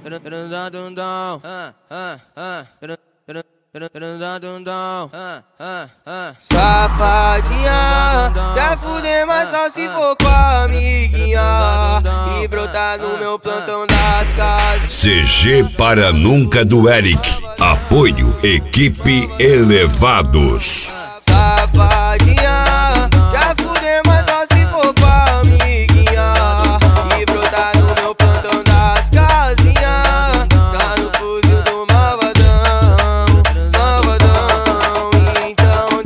Safadinha, quer fuder, mas só se for com a amiguinha e brotar no meu plantão das casas. CG para Nunca do Eric. Apoio Equipe Elevados. Safadinha, quer fuder, mas só se for com a amiguinha e brotar no meu plantão das casinhas. Só no fuzil do malvadão, malvadão. Então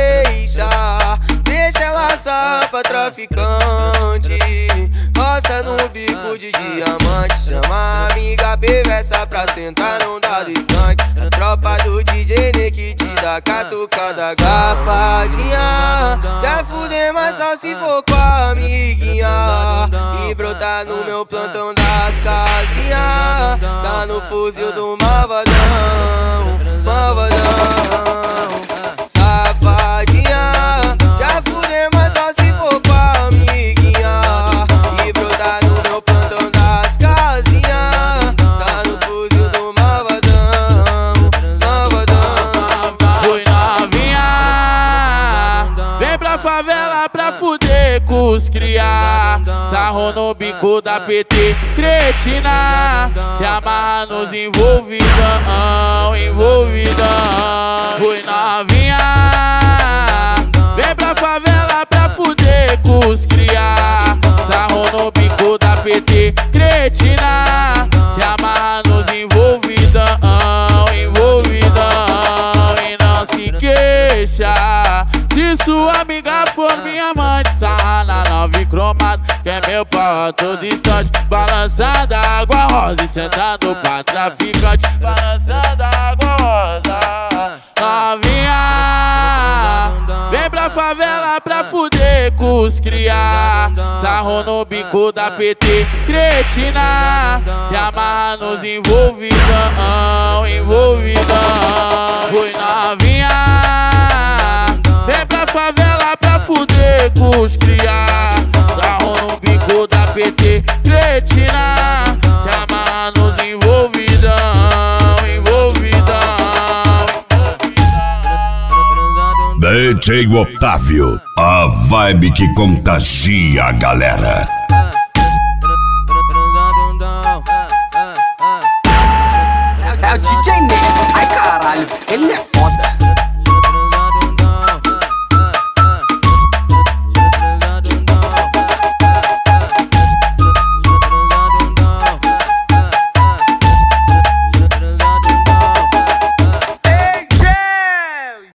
deixa ela só pra traficante. Roça no bico de diamante, chama a amiga perversa pra sentar, não dá descante. A tropa do DJ que te dá catucada. Safadinha, quer fuder, mas só se for com a amiguinha e brotar no meu plantão das casinhas. Só no fuzil do malvadão, malvadão. Safadinha, quer fuder, mas só se for com a amiguinha e brotar no meu plantão das casinhas. Só no fuzil do malvadão, malvadão. Oi novinha, vem pra favela pra fuder com os cria. Sarro no bico da PT, cretina. Se amarra nos envolvidão, envolvidão. Oi novinha, vem pra favela pra fuder com os cria. Sarro no bico da PT, cretina. Se amarra nos envolvidão, envolvidão. E não se queixa se sua amiga for minha amante. Sarra na nove cromada, que é meu pau a todo instante. Balançando a água rosa e sentando pra traficante. Balançando a água rosa. Novinha, vem pra favela pra fuder com os cria. Sarro no bico da PT, cretina. Se amarra nos envolvidão, envolvidão. Oi novinha, vem pra favela pra fuder com os cria. Sarro no bico da PT, cretina. Se amarra nos envolvidão, envolvidão. DJ Otávio, a vibe que contagia a galera. É o DJ Nego, ai caralho, ele é